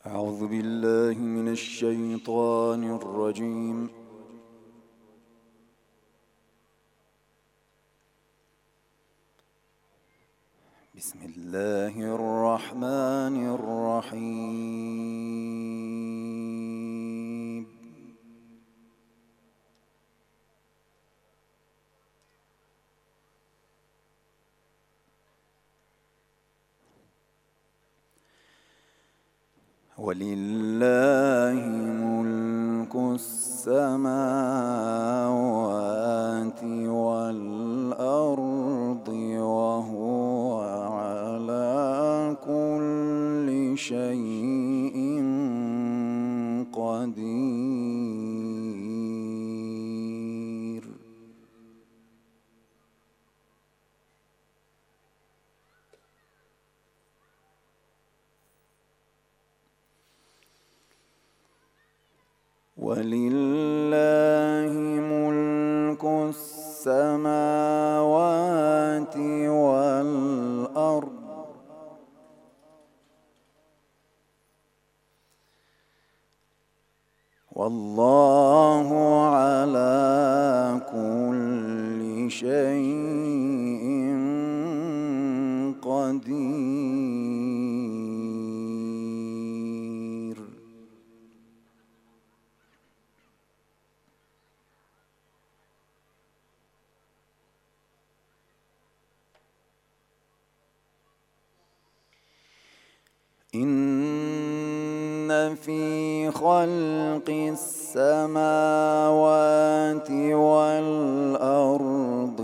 أعوذ بالله من الشيطان الرجيم. بسم الله الرحمن الرحيم. ولله ملك السماوات والأرض وهو على كل شيء قدير. ولله ملك السماوات والأرض والله على كل شيء قدير. إن في خلق السماوات والأرض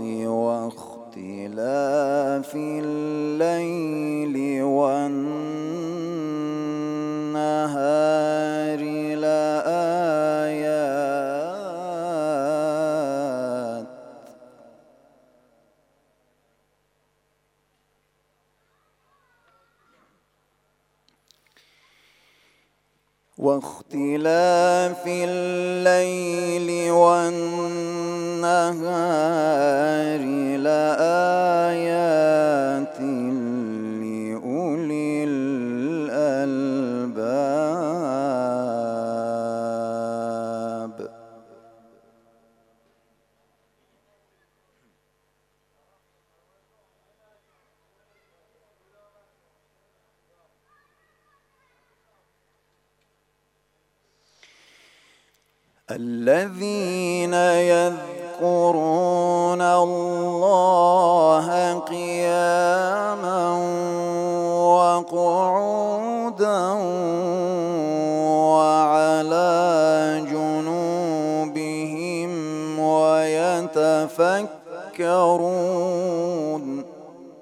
واختلاف الليل والنهار لآيات واختلاف الليل والنهار لآيات لأولي الألباب. الذين يذكرون الله قياما وقعودا وعلى جنوبهم ويتفكرون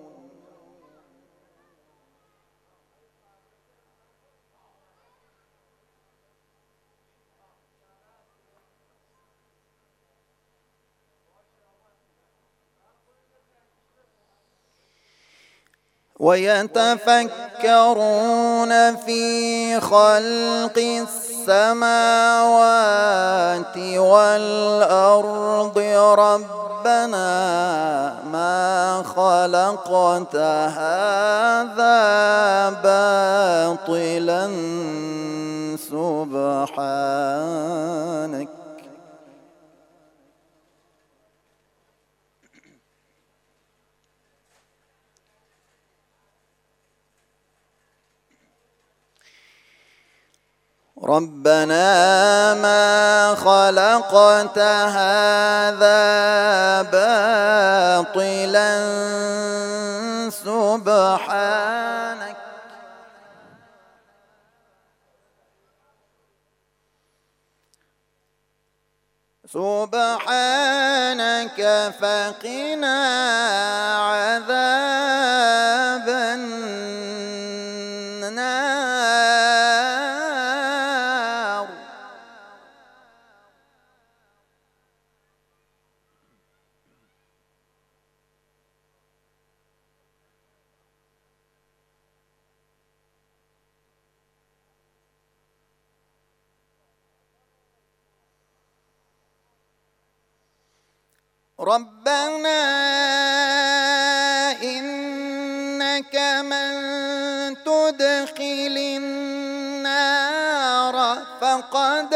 في خلق السماوات والأرض ربنا ما خلقت هذا باطلا سبحانك ربنا ما خلقت هذا باطلا سبحانك فقنا عذاب النار. ربنا إنك من تدخل النار فقد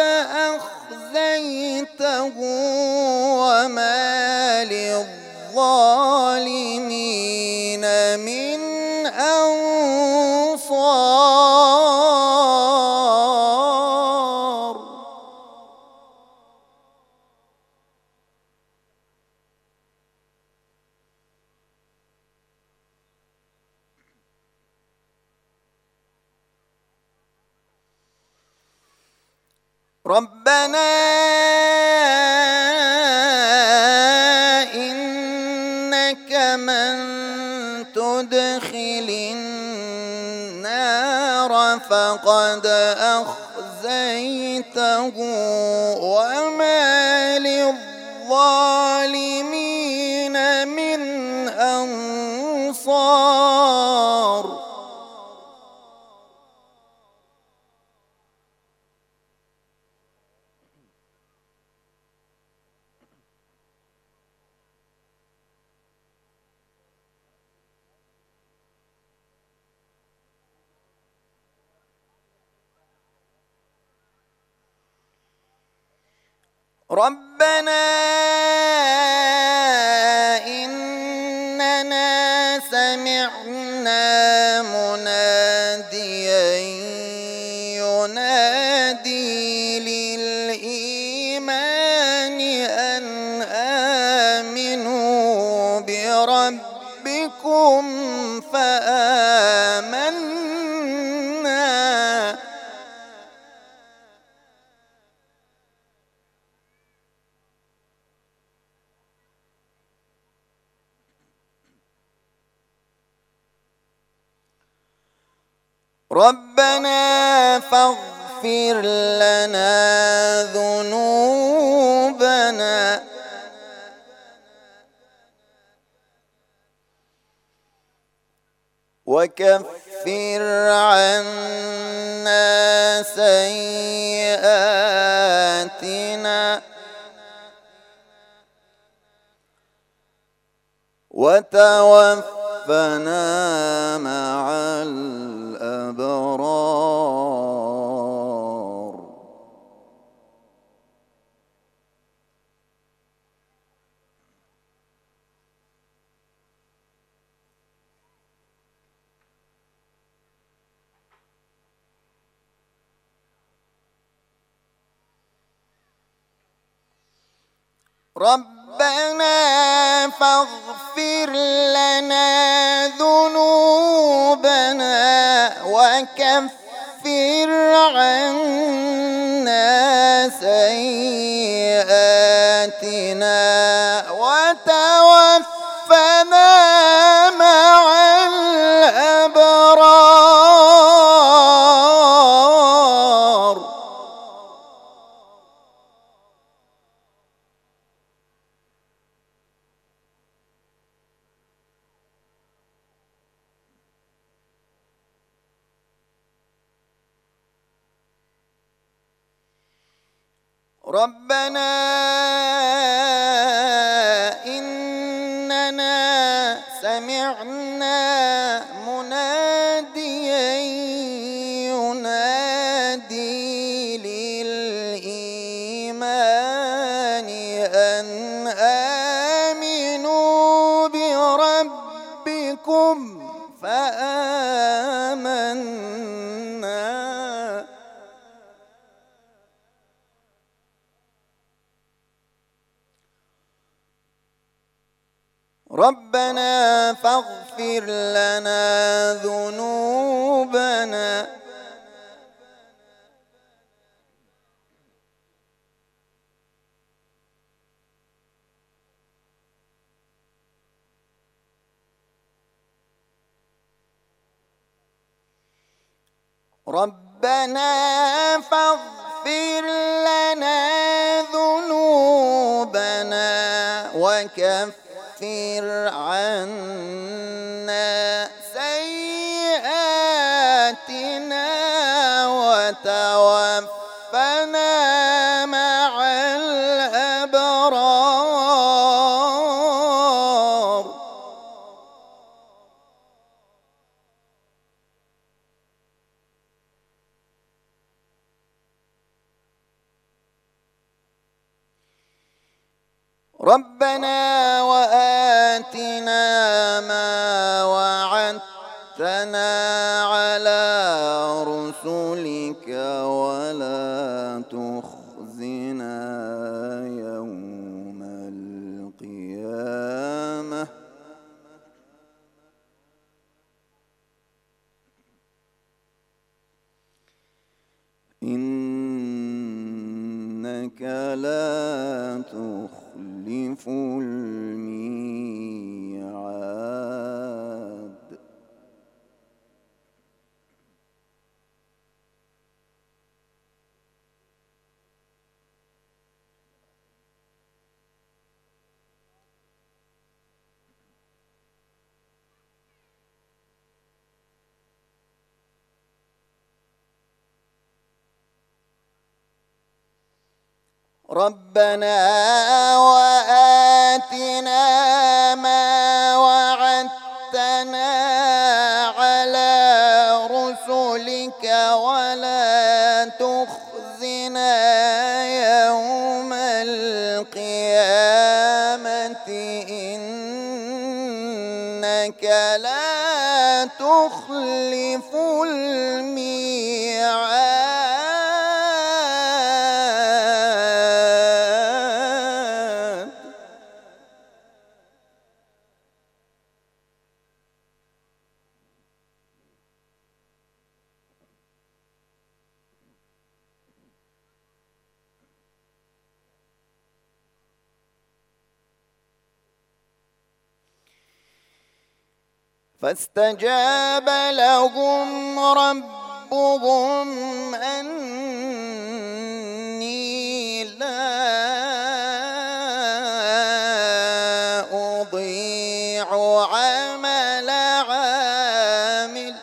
أخزيته وما للظالمين من أنصار. ربنا إنك من تدخل النار فقد أخزيته وما للظالمين من أنصار. ربنا إننا سمعنا مناديا ينادي للإيمان أن آمنوا بربكم فآمنا. ربنا فاغفر لنا ذنوبنا وكفر عنا سيئاتنا وتوفنا مع الأبرار. ربنا فاغفر لنا ذنوبنا وكفر عنا سيئاتنا وتوفنا مع الأبرار. ربنا إننا سمعنا مناديا ينادي للإيمان أن آمنوا بربكم فآمنا. ربنا فاغفر لنا ذنوبنا ربنا فاغفر لنا ذنوبنا وكفر عنا سيئاتنا وتوفنا مع الأبرار. ربنا وآتنا ما وعدتنا على رسلك ولا تخزنا يوم القيامة إنك لا تخلف الميعاد. ربنا وآتنا ما وعدتنا على رسلك ولا تخزنا يوم القيامة إنك لا تخلف الميعاد. فاستجاب لهم ربهم أني لا أضيع عمل عامل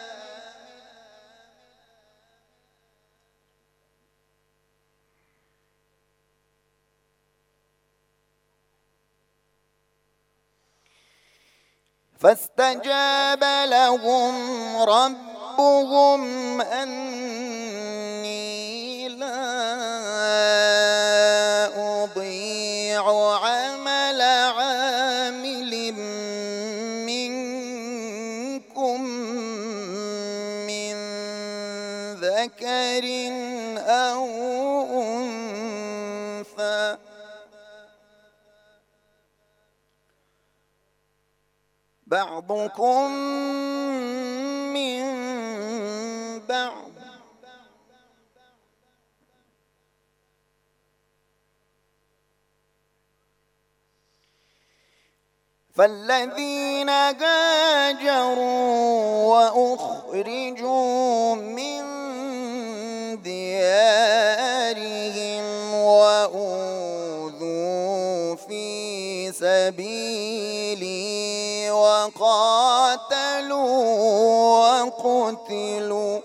فاستجاب لهم ربهم أني لا أضيع عمل عامل منكم من ذكر أو أنثى بعضكم من بعض فالذين هاجروا وأخرجوا من ديارهم وأوذوا في سبيلي وقاتلوا وقتلوا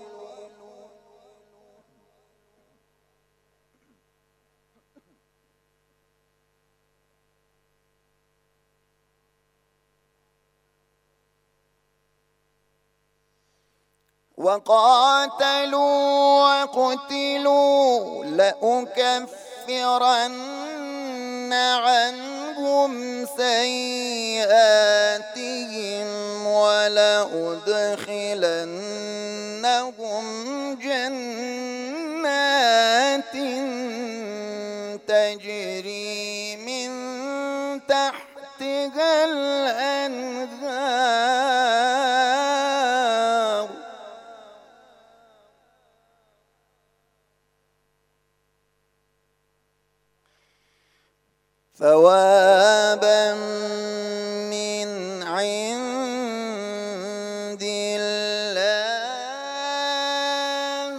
لأكفرن عنهم سيئاتهم ولأدخلنهم جنات تجري من تحتها الأنهار ثوابا من عند الله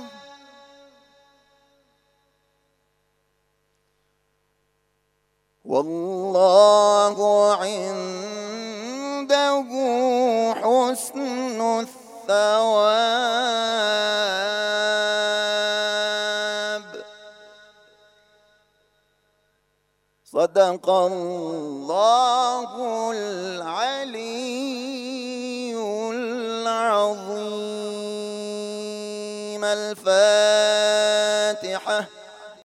والله عنده حسن الثواب. صدق الله العلي العظيم. الفاتحة.